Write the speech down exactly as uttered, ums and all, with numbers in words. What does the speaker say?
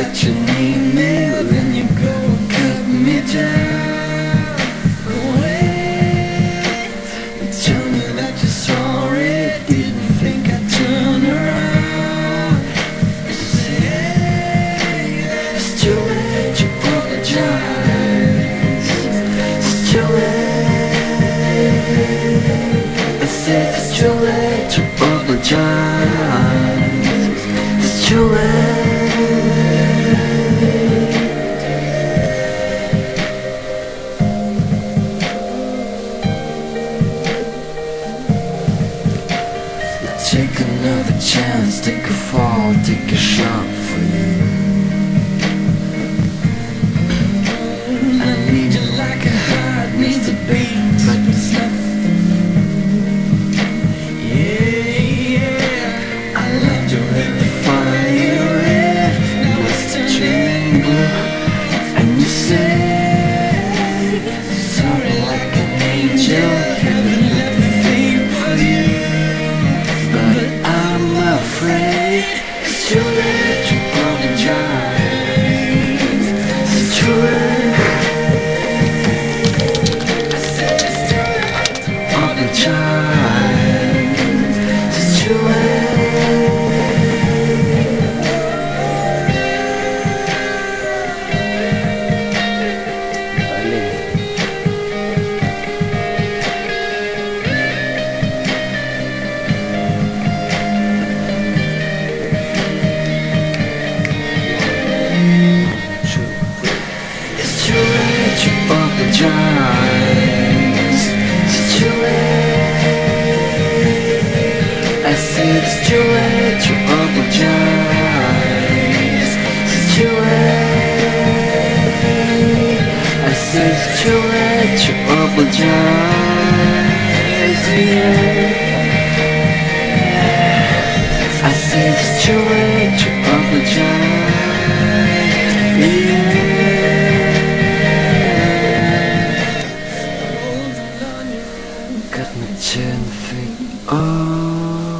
that you need me, then you go and cut me down. Wait, tell me that you're sorry, didn't think I'd turn around. Say it's too late to apologize. It's too late. I said it's too late to apologize. It's too late. Take another chance, take a fall, take a shot for you. I need you like a heart needs a beat, but it's nothing. Yeah, yeah, I loved you with the fire red, now it's turning blue. And you say sorry like an angel, having everything for you. But I'm afraid it's too late to apologize. It's too late. I said it's too late to apologize. It's too late. It's too late to apologize. It's too late. I said it's too late to apologize. It's too late. I said it's too late to apologize. Yeah. I said it's too late to apologize. Yeah. Got me ten feet off.